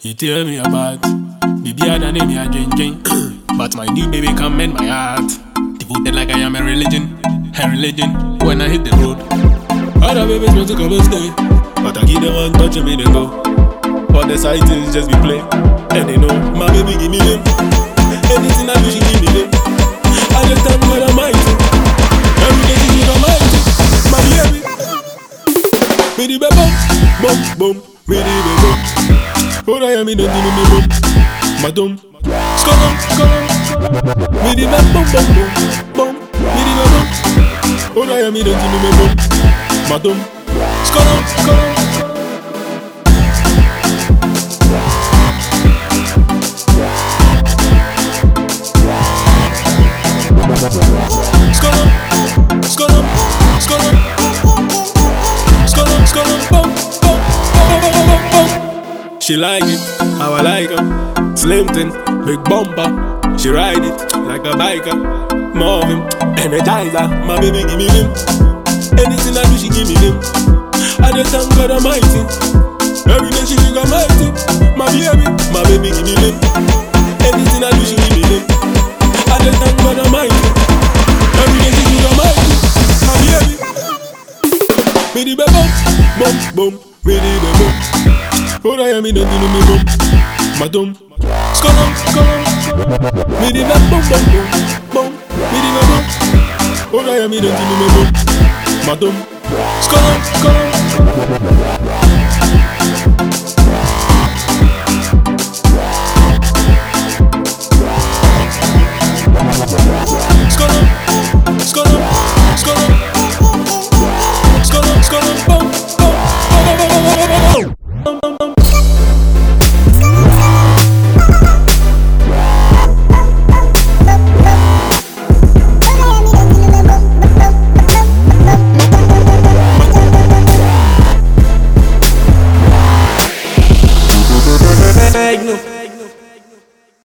You tear me apart. Baby, I don't name me a drink. But my new baby can mend my heart. Devoted like I am a religion. When I hit the road. Other babies want to come and stay, but I give them one touch and me they go. All the side things just be play. And they know, my baby give me them. Anything I do, she give me them. I just thank God Almighty. Every day she give Almighty. My baby. Me the bebo, boom, boom. Me the bebo. Oh, I am in the me boom. Madam, skolom. Me the bebo, boom. Me the bebo. Oh, I am in the me boom. Madam, skolom. She like it, how I like her. Slim thing, big bumper. She ride it like a biker. Moving, energizer. My baby give me them. Anything I do, she give me them. I just thank God Almighty. Every day she think Almighty. My baby give me them. Anything I do, she give me them. I just thank God Almighty. Every day she think Almighty. My baby. Me the bebo, boom. Me the bebo. Oh, I am in the me boom. Madam, skolom. Me the boom. Me the boom. Oh, I am in the me boom. Madam, skolom.